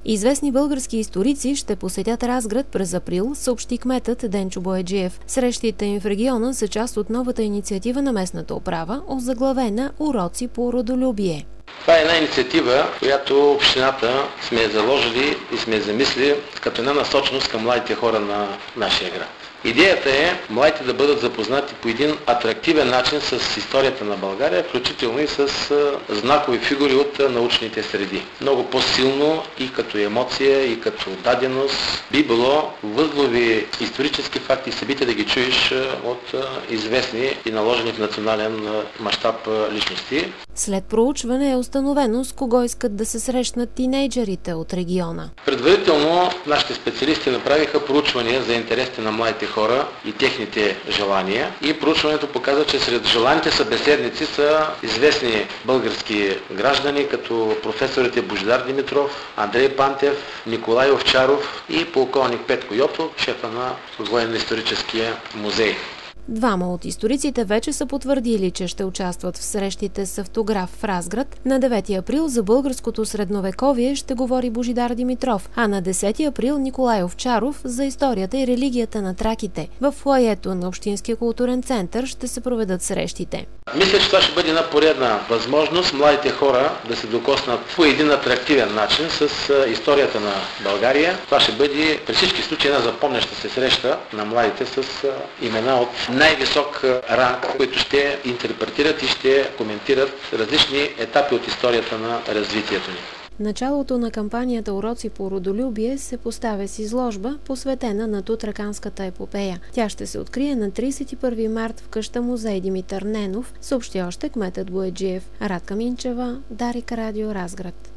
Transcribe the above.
Известни български историци ще посетят Разград през април, съобщи кметът Денчо Бояджиев. Срещите им в региона са част от новата инициатива на местната управа, озаглавена "Уроци по родолюбие". Това е една инициатива, която общината сме заложили и сме замислили като една насоченост към младите хора на нашия град. Идеята е младите да бъдат запознати по един атрактивен начин с историята на България, включително и с знакови фигури от научните среди. Много по-силно и като емоция, и като даденост би било възлови исторически факти и събития да ги чуеш от известни и наложени в национален мащаб личности. След проучване е установено с кого искат да се срещнат тинейджерите от региона. Предварително нашите специалисти направиха проучвания за интересите на младите хора и техните желания. И проучването показва, че сред желаните събеседници са известни български граждани, като професорите Божидар Димитров, Андрей Пантев, Николай Овчаров и полковник Петко Йотов, шефа на Военно-историческия музей. Двама от историците вече са потвърдили, че ще участват в срещите с автограф в Разград. На 9 април за българското средновековие ще говори Божидар Димитров, а на 10 април Николай Овчаров за историята и религията на траките. В фоайето на Общинския културен център ще се проведат срещите. Мисля, че това ще бъде една поредна възможност младите хора да се докоснат по един атрактивен начин с историята на България. Това ще бъде при всички случаи една запомняща се среща на младите с имена от най-висок ранг, които ще интерпретират и ще коментират различни етапи от историята на развитието ни. Началото на кампанията "Уроци по родолюбие" се поставя с изложба, посветена на Тутраканската епопея. Тя ще се открие на 31 март в къща музей Димитър Ненов, съобщи още кметът Бояджиев. Радка Минчева, Дарик Радио, Разград.